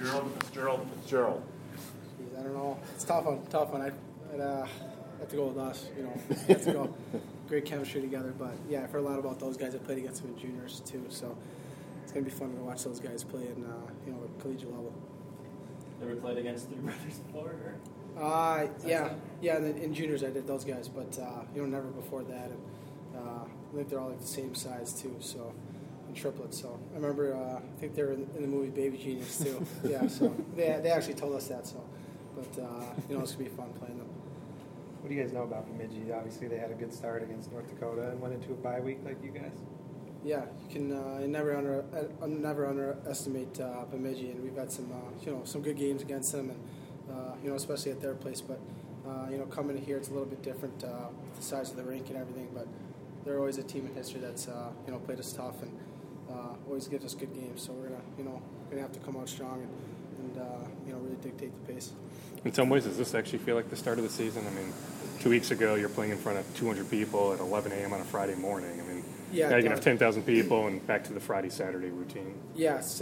Fitzgerald. Jeez, I don't know. It's tough one. I'd have to go with us. You know, we have to go. Great chemistry together. But yeah, I've heard a lot about those guys. I played against them in juniors too, so it's gonna be fun to watch those guys play in the collegiate level. Ever played against Three Brothers before? Or? Yeah. In juniors I did those guys, but never before that. And I think they're all like the same size too. So. Triplets. So I remember, I think they were in the movie Baby Genius too. Yeah, so they actually told us that. So, but it's gonna be fun playing them. What do you guys know about Bemidji? Obviously, they had a good start against North Dakota and went into a bye week like you guys. Yeah, you can never underestimate Bemidji, and we've had some good games against them, and especially at their place. But coming in here, it's a little bit different with the size of the rink and everything. But they're always a team in history that's played us tough and always gives us good games. So we're gonna have to come out strong and really dictate the pace. In some ways, does this actually feel like the start of the season? I mean, 2 weeks ago you're playing in front of 200 people at 11 a.m. on a Friday morning. I mean, now you're gonna have 10,000 people and back to the Friday-Saturday routine. Yeah, it's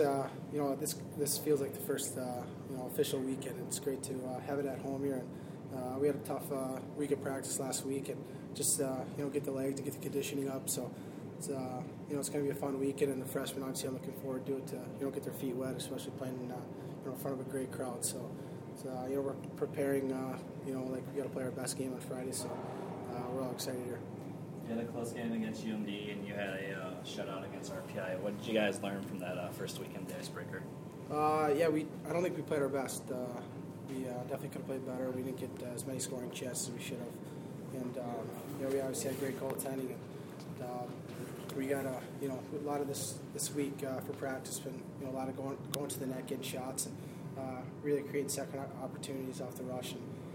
this feels like the first official weekend. It's great to have it at home here. And we had a tough week of practice last week and just get the legs to get the conditioning up. So it's it's going to be a fun weekend, and the freshmen obviously I'm looking forward to it to get their feet wet, especially playing in front of a great crowd. So we're preparing like we got to play our best game on Friday. So we're all excited here. You had a close game against UMD, and you had a shutout against RPI. What did you guys learn from that first weekend, the icebreaker? I don't think we played our best. We definitely could have played better. We didn't get as many scoring chances as we should have. And we obviously had great goaltending. And we got a lot of this week for practice. Been a lot of going to the net, getting shots, and really creating second opportunities off the rush.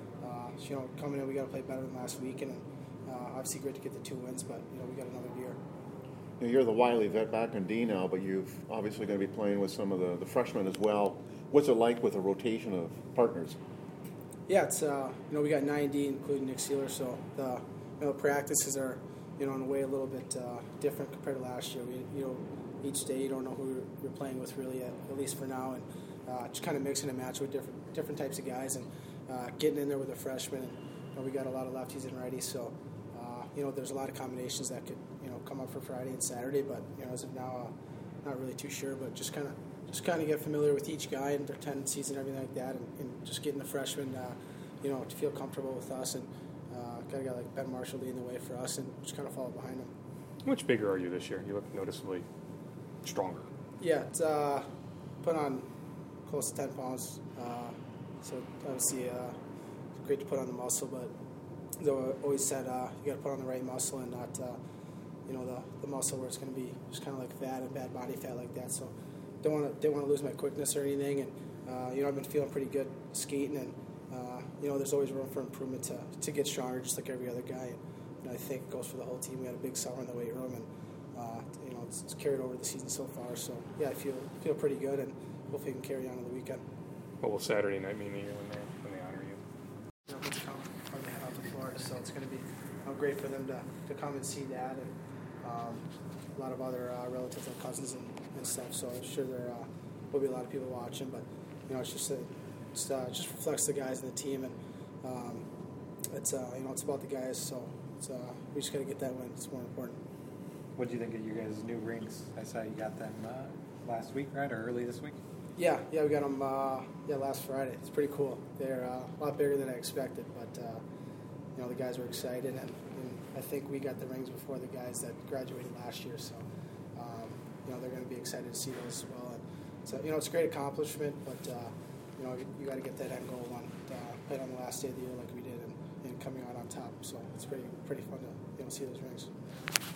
And coming in, we got to play better than last week. And obviously great to get the 2 wins, but we got another year. You're the Wiley vet back in D now, but you've obviously going to be playing with some of the freshmen as well. What's it like with a rotation of partners? Yeah, it's we got 9 D, including Nick Sealer, so the practices are in a way a little bit different compared to last year. Each day you don't know who you're playing with really, at least for now, and just kind of mixing and matching with different types of guys and getting in there with the freshmen. And we got a lot of lefties and righties, so there's a lot of combinations that could come up for Friday and Saturday, but as of now, not really too sure, but just kind of get familiar with each guy and their tendencies and everything like that, and just getting the freshmen, to feel comfortable with us, and got a guy like Ben Marshall leading the way for us, and just kind of follow behind him. How much bigger are you this year? You look noticeably stronger. Yeah, it's put on close to 10 pounds, so obviously it's great to put on the muscle, but as I always said, you got to put on the right muscle and not the muscle where it's going to be just kind of like fat and bad body fat like that. So didn't want to lose my quickness or anything, and I've been feeling pretty good skating, and there's always room for improvement to get stronger, just like every other guy. And I think it goes for the whole team. We had a big summer in the weight room, and it's carried over the season so far. So yeah, I feel pretty good, and hopefully we can carry on the weekend. What will Saturday night mean to you when they honor you? It's come from out to Florida, so it's going to be great for them to come and see that, and a lot of other relatives and cousins and stuff. So I'm sure there will be a lot of people watching, but it's just reflects the guys in the team, and it's about the guys. So we just got to get that win. It's more important. What do you think of your guys' new rinks? I saw you got them last week, right, or early this week? Yeah, we got them last Friday. It's pretty cool. They're a lot bigger than I expected, but the guys were excited, and I think we got the rings before the guys that graduated last year, so they're going to be excited to see those as well. And so it's a great accomplishment, but you got to get that end goal played on the last day of the year like we did, and coming out on top. So it's pretty fun to see those rings.